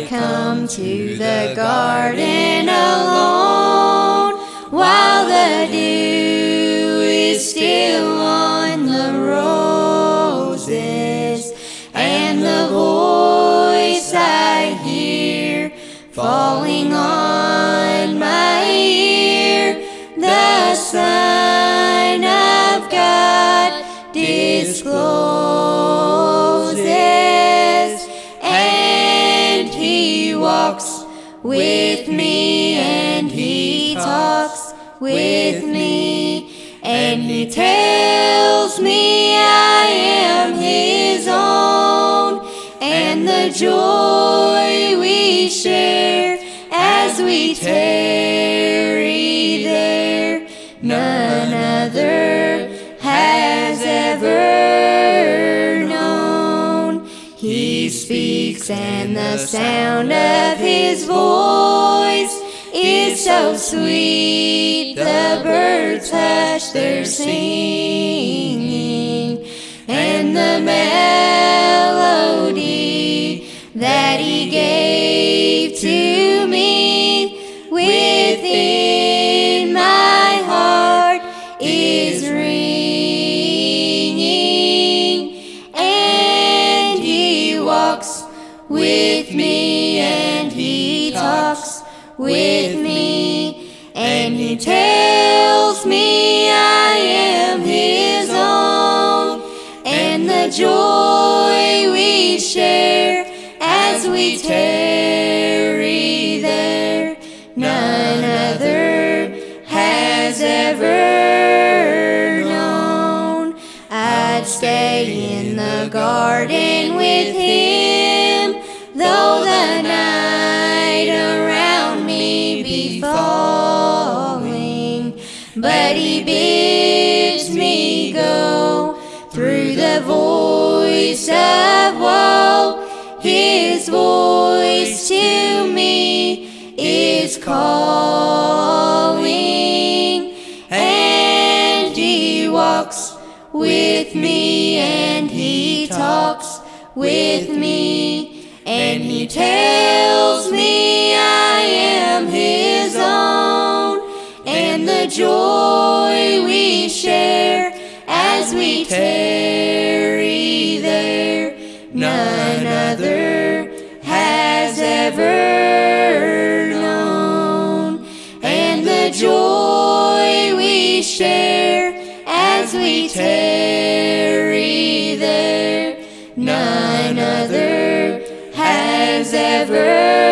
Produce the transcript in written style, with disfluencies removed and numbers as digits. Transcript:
I come to the garden alone, while the dew is still on the roses, and the voice I hear falling on my ear, the Son of God discloses, and He walks with me, and He talks with me, and He tells me I am His own, and the joy we share as we tarry there, none other has ever known. He speaks, and the sound of His voice is so sweet, the birds hush their singing, and the melody that He gave to me within my heart is ringing, and He walks with me, and He talks with me, and He tells me I am His own, and the joy we share as we tarry there, none other has ever known. I'd stay in the garden with Him, though the night around me be falling, but He bids me go through the voice of woe. His voice to me is calling, and He walks with me, and He talks with me, and He tells me I am His own, and the joy we share as we tarry there, none other has ever known. And the joy we share as we tarry there, none other has ever